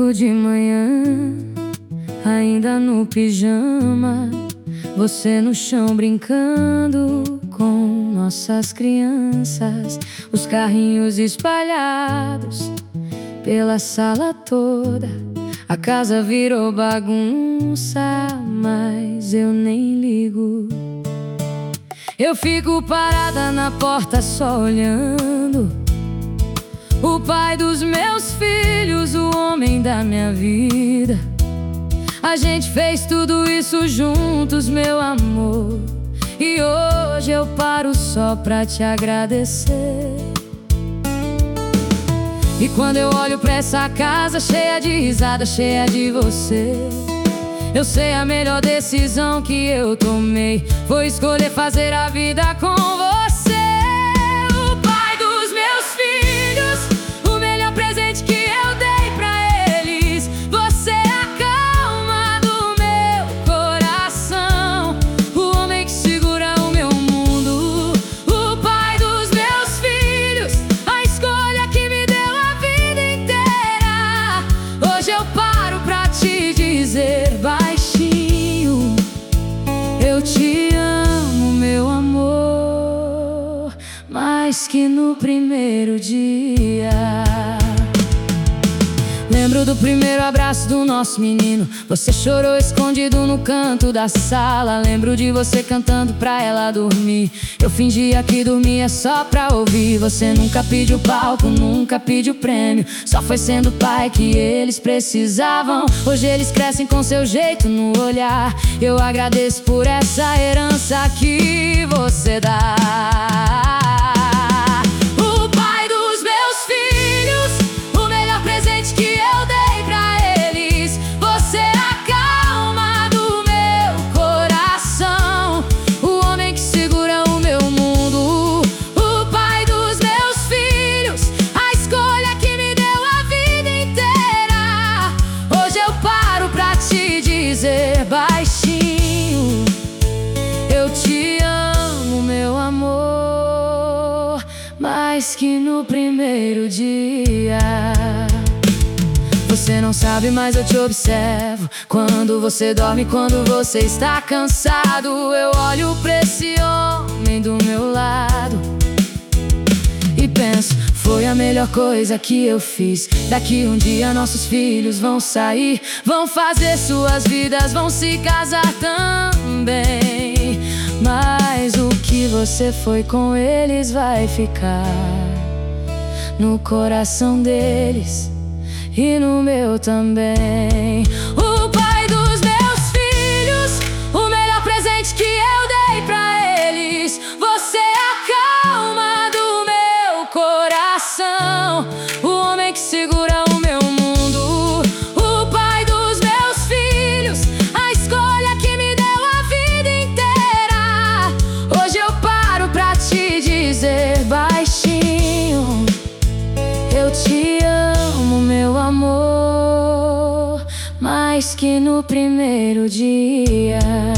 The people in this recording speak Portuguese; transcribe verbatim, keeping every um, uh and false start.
Domingo de manhã, ainda no pijama, você no chão brincando com nossas crianças, os carrinhos espalhados pela sala toda. A casa virou bagunça, mas eu nem ligo. Eu fico parada na porta só olhando o pai dos meus filhos, o homem da minha vida. A gente fez tudo isso juntos, meu amor, e hoje eu paro só pra te agradecer. E quando eu olho pra essa casa cheia de risada, cheia de você, eu sei a melhor decisão que eu tomei foi escolher fazer a vida com você. O pai dos meus filhos, o melhor presente que eu dei pra eles. Você é a calma do meu coração, o homem que segura o meu mundo. O pai dos meus filhos, a escolha que me deu a vida inteira. Hoje eu paro pra te dizer baixinho: eu te amo, meu amor, mais que no primeiro dia. Lembro do primeiro abraço do nosso menino. Você chorou escondido no canto da sala. Lembro de você cantando pra ela dormir. Eu fingia que dormia só pra ouvir. Você nunca pediu palco, nunca pediu prêmio, só foi sendo pai que eles precisavam. Hoje eles crescem com seu jeito no olhar. Eu agradeço por essa herança que você dá. Baixinho, eu te amo, meu amor, mais que no primeiro dia. Você não sabe, mas eu te observo quando você dorme, quando você está cansado. Eu olho pra esse homem do meu lado e penso, foi a melhor coisa que eu fiz. Daqui um dia nossos filhos vão sair, vão fazer suas vidas, vão se casar também. Mas o que você foi com eles vai ficar no coração deles e no meu também. O pai dos meus filhos, o melhor presente que eu dei pra eles. Você é a calma do meu coração, o homem que segura o meu mundo. O pai dos meus filhos, a escolha que me deu a vida inteira. Hoje eu paro pra te dizer baixinho: eu te amo, meu amor, mais que no primeiro dia.